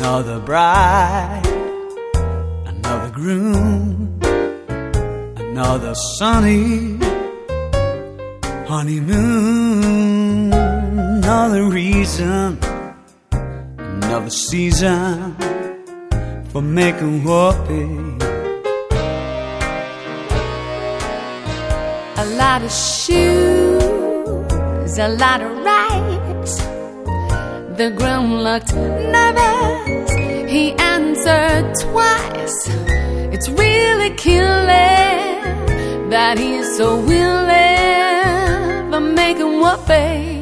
Another bride, another groom, another sunny honeymoon. Another reason, another season for making whoopee. A lot of shoes, a lot of rights. The groom looked nervous. He answered twice. It's really killing that he's so willing for making whoopee.